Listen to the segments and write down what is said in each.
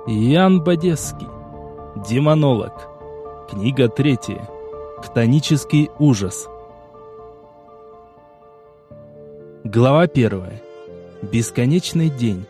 Ян Бодесский. Демонолог. Книга 3. Хтонический ужас. Глава 1. Бесконечный день.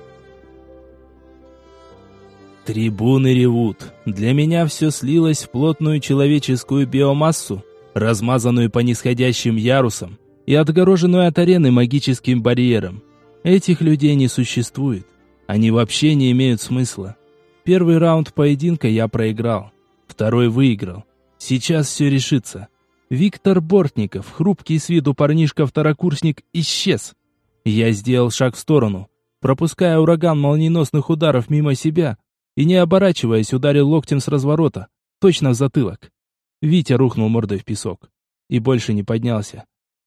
Трибуны ревут. Для меня все слилось в плотную человеческую биомассу, размазанную по нисходящим ярусам и отгороженную от арены магическим барьером. Этих людей не существует. Они вообще не имеют смысла. Первый раунд поединка я проиграл. Второй выиграл. Сейчас все решится. Виктор Бортников, хрупкий с виду парнишка-второкурсник, исчез. Я сделал шаг в сторону, пропуская ураган молниеносных ударов мимо себя, и, не оборачиваясь, ударил локтем с разворота, точно в затылок. Витя рухнул мордой в песок и больше не поднялся.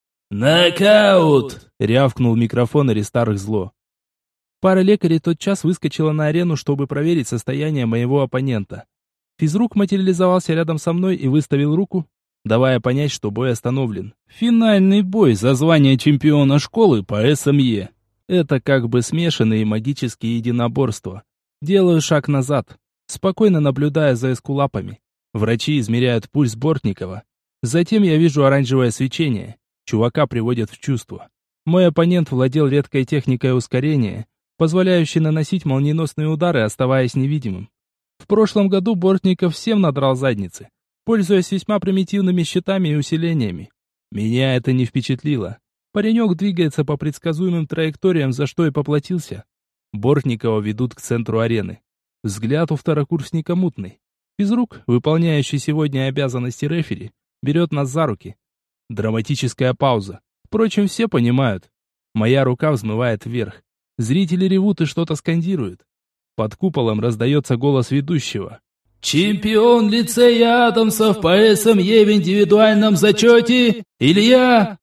«Нокаут!» — рявкнул микрофон Аристарх зло. Пара лекарей тотчас выскочила на арену, чтобы проверить состояние моего оппонента. Физрук материализовался рядом со мной и выставил руку, давая понять, что бой остановлен. Финальный бой за звание чемпиона школы по СМЕ. Это как бы смешанные магические единоборства. Делаю шаг назад, спокойно наблюдая за эскулапами. Врачи измеряют пульс Бортникова. Затем я вижу оранжевое свечение. Чувака приводят в чувство. Мой оппонент владел редкой техникой ускорения, позволяющей наносить молниеносные удары, оставаясь невидимым. В прошлом году Бортников всем надрал задницы, пользуясь весьма примитивными щитами и усилениями. Меня это не впечатлило. Паренек двигается по предсказуемым траекториям, за что и поплатился. Бортникова ведут к центру арены. Взгляд у второкурсника мутный. Физрук, выполняющий сегодня обязанности рефери, берет нас за руки. Драматическая пауза. Впрочем, все понимают. Моя рука взмывает вверх. Зрители ревут и что-то скандируют. Под куполом раздается голос ведущего. «Чемпион лицея Адамсов по СМЕ в индивидуальном зачете Илья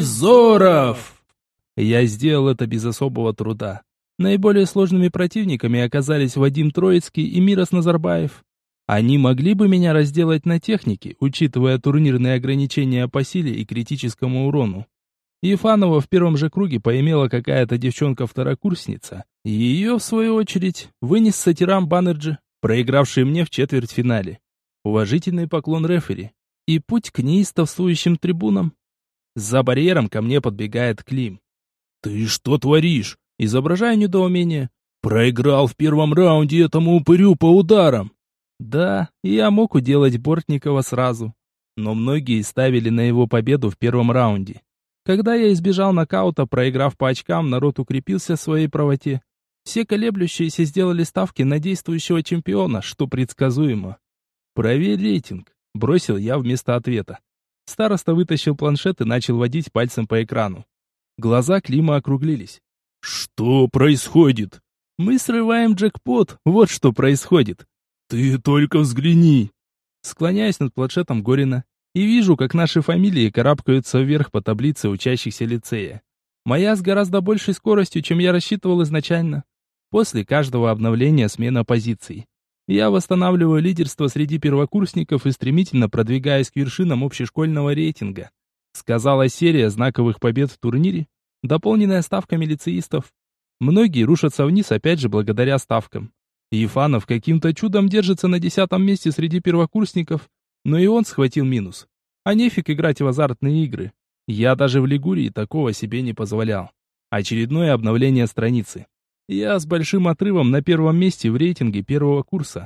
Невзоров!» Я сделал это без особого труда. Наиболее сложными противниками оказались Вадим Троицкий и Мирос Назарбаев. Они могли бы меня разделать на технике, учитывая турнирные ограничения по силе и критическому урону. Ефанова в первом же круге поимела какая-то девчонка-второкурсница. Ее, в свою очередь, вынес Сатирам Баннерджи, проигравший мне в четвертьфинале. Уважительный поклон рефери. И путь к неистовствующим трибунам. За барьером ко мне подбегает Клим. «Ты что творишь?» Изображаю недоумение. «Проиграл в первом раунде этому упырю по ударам!» Да, я мог уделать Бортникова сразу. Но многие ставили на его победу в первом раунде. Когда я избежал нокаута, проиграв по очкам, народ укрепился в своей правоте. Все колеблющиеся сделали ставки на действующего чемпиона, что предсказуемо. «Проверь рейтинг», — бросил я вместо ответа. Староста вытащил планшет и начал водить пальцем по экрану. Глаза Клима округлились. «Что происходит?» «Мы срываем джекпот, вот что происходит». «Ты только взгляни!» Склоняюсь над планшетом Горина и вижу, как наши фамилии карабкаются вверх по таблице учащихся лицея. Моя с гораздо большей скоростью, чем я рассчитывал изначально. После каждого обновления смена позиций. Я восстанавливаю лидерство среди первокурсников и стремительно продвигаюсь к вершинам общешкольного рейтинга. Сказалась серия знаковых побед в турнире, дополненная ставками лицеистов. Многие рушатся вниз опять же благодаря ставкам. Ефанов каким-то чудом держится на 10-м месте среди первокурсников, но и он схватил минус. А нефиг играть в азартные игры. Я даже в Лигурии такого себе не позволял. Очередное обновление страницы. Я с большим отрывом на первом месте в рейтинге первого курса.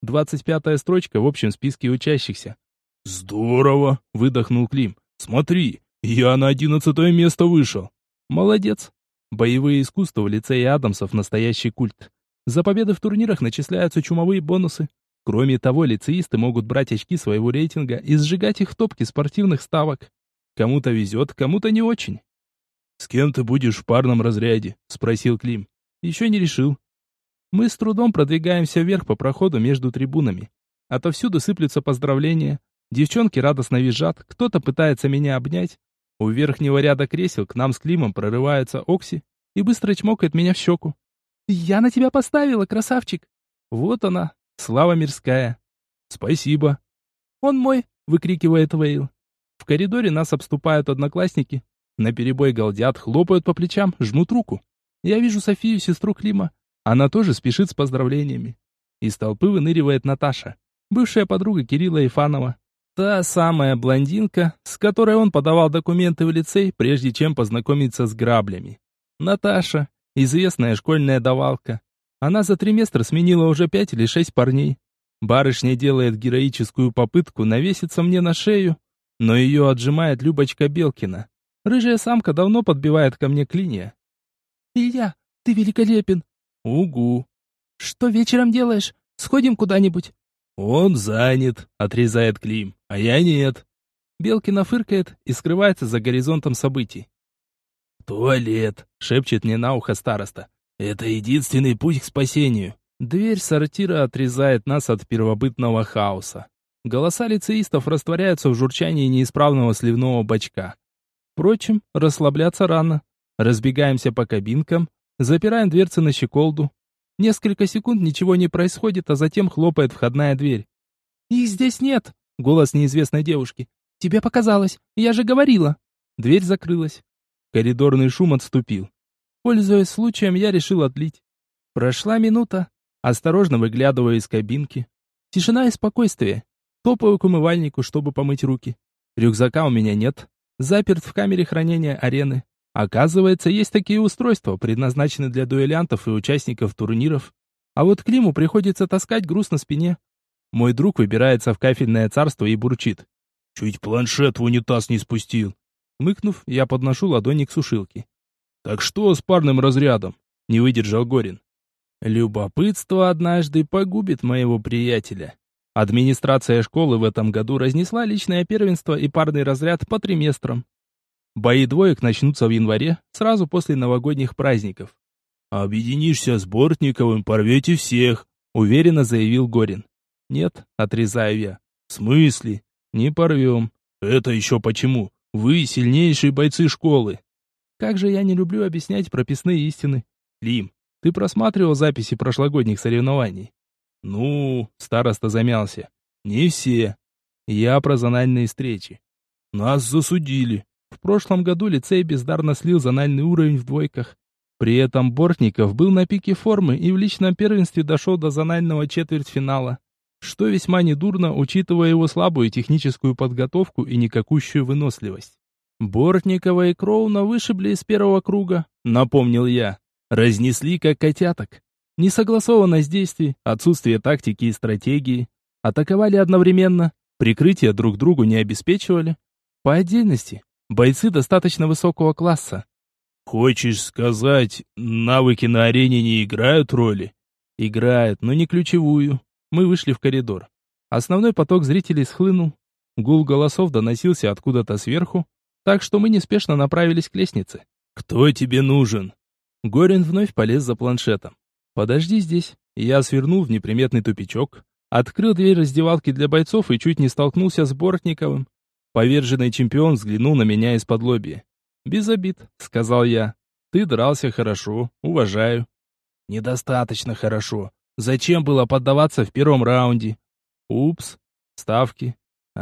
25-я строчка в общем списке учащихся. «Здорово!» — выдохнул Клим. «Смотри, я на 11-е место вышел!» «Молодец!» Боевые искусства в лицее Адамсов — настоящий культ. За победы в турнирах начисляются чумовые бонусы. Кроме того, лицеисты могут брать очки своего рейтинга и сжигать их в топке спортивных ставок. Кому-то везет, кому-то не очень. «С кем ты будешь в парном разряде?» — спросил Клим. «Еще не решил». Мы с трудом продвигаемся вверх по проходу между трибунами. Отовсюду сыплются поздравления. Девчонки радостно визжат, кто-то пытается меня обнять. У верхнего ряда кресел к нам с Климом прорывается Окси и быстро чмокает меня в щеку. «Я на тебя поставила, красавчик!» Вот она, слава мирская. «Спасибо!» «Он мой!» — выкрикивает Вейл. В коридоре нас обступают одноклассники. Наперебой галдят, хлопают по плечам, жмут руку. Я вижу Софию, сестру Клима. Она тоже спешит с поздравлениями. Из толпы выныривает Наташа, бывшая подруга Кирилла Ифанова. Та самая блондинка, с которой он подавал документы в лицей, прежде чем познакомиться с граблями. Наташа, известная школьная давалка. Она за триместр сменила уже 5 или 6 парней. Барышня делает героическую попытку навеситься мне на шею, но ее отжимает Любочка Белкина. Рыжая самка давно подбивает ко мне клинья. «Илья, ты великолепен!» «Угу!» «Что вечером делаешь? Сходим куда-нибудь?» «Он занят», — отрезает Клим, — «а я нет». Белкина фыркает и скрывается за горизонтом событий. «Туалет», — шепчет мне на ухо староста. «Это единственный путь к спасению». Дверь сортира отрезает нас от первобытного хаоса. Голоса лицеистов растворяются в журчании неисправного сливного бачка. Впрочем, расслабляться рано. Разбегаемся по кабинкам, запираем дверцы на щеколду. Несколько секунд ничего не происходит, а затем хлопает входная дверь. «Их здесь нет!» — голос неизвестной девушки. «Тебе показалось, я же говорила!» Дверь закрылась. Коридорный шум отступил. Пользуясь случаем, я решил отлить. Прошла минута. Осторожно выглядываю из кабинки. Тишина и спокойствие. Топаю к умывальнику, чтобы помыть руки. Рюкзака у меня нет. Заперт в камере хранения арены. Оказывается, есть такие устройства, предназначенные для дуэлянтов и участников турниров. А вот Климу приходится таскать груз на спине. Мой друг выбирается в кафельное царство и бурчит. «Чуть планшет в унитаз не спустил». Мыкнув, я подношу ладони к сушилке. «Так что с парным разрядом?» — не выдержал Горин. Любопытство однажды погубит моего приятеля. Администрация школы в этом году разнесла личное первенство и парный разряд по триместрам. Бои двоек начнутся в январе, сразу после новогодних праздников. «Объединишься с Бортниковым, порвете всех», — уверенно заявил Горин. «Нет», — отрезаю я. «В смысле?» «Не порвем». «Это еще почему? Вы сильнейшие бойцы школы». Как же я не люблю объяснять прописные истины. Клим, ты просматривал записи прошлогодних соревнований? «Ну...» — староста замялся. «Не все. Я про зональные встречи. Нас засудили. В прошлом году лицей бездарно слил зональный уровень в двойках. При этом Бортников был на пике формы и в личном первенстве дошел до зонального четвертьфинала, что весьма недурно, учитывая его слабую техническую подготовку и никакущую выносливость. Бортникова и Кроуна вышибли из первого круга, напомнил я. Разнесли как котяток. Несогласованность действий, отсутствие тактики и стратегии. Атаковали одновременно, прикрытие друг другу не обеспечивали. По отдельности, бойцы достаточно высокого класса. «Хочешь сказать, навыки на арене не играют роли?» «Играют, но не ключевую». Мы вышли в коридор. Основной поток зрителей схлынул. Гул голосов доносился откуда-то сверху, так что мы неспешно направились к лестнице. «Кто тебе нужен?» Горин вновь полез за планшетом. «Подожди здесь». Я свернул в неприметный тупичок, открыл дверь раздевалки для бойцов и чуть не столкнулся с Бортниковым. Поверженный чемпион взглянул на меня из-подлобья. «Без обид», — сказал я. «Ты дрался хорошо, уважаю». «Недостаточно хорошо. Зачем было поддаваться в первом раунде?» «Упс. Ставки».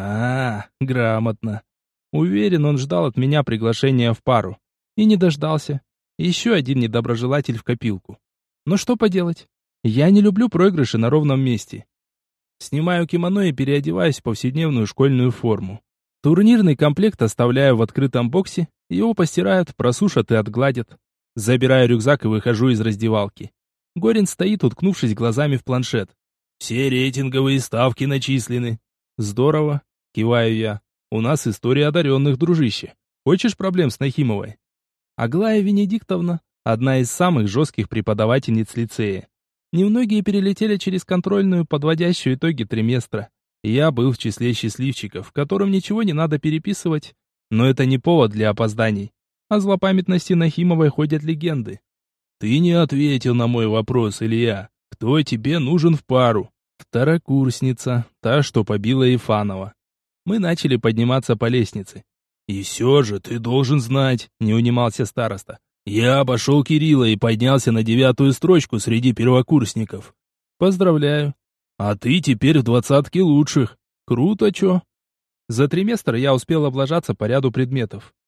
Грамотно». Уверен, он ждал от меня приглашения в пару. И не дождался. Еще один недоброжелатель в копилку. Но что поделать? Я не люблю проигрыши на ровном месте. Снимаю кимоно и переодеваюсь в повседневную школьную форму. Турнирный комплект оставляю в открытом боксе, его постирают, просушат и отгладят. Забираю рюкзак и выхожу из раздевалки. Горин стоит, уткнувшись глазами в планшет. «Все рейтинговые ставки начислены». «Здорово», — киваю я. «У нас история одаренных, дружище. Хочешь проблем с Нахимовой?» Аглая Венедиктовна — одна из самых жестких преподавательниц лицея. Немногие перелетели через контрольную, подводящую итоги триместра. Я был в числе счастливчиков, которым ничего не надо переписывать. Но это не повод для опозданий. О злопамятности Нахимовой ходят легенды. «Ты не ответил на мой вопрос, Илья. Кто тебе нужен в пару?» «Второкурсница, та, что побила Ифанова». Мы начали подниматься по лестнице. «И все же ты должен знать», — не унимался староста. «Я обошел Кирилла и поднялся на 9-ю строчку среди первокурсников». «Поздравляю». «А ты теперь в 20-ке лучших». «Круто, чё?» За триместр я успел облажаться по ряду предметов.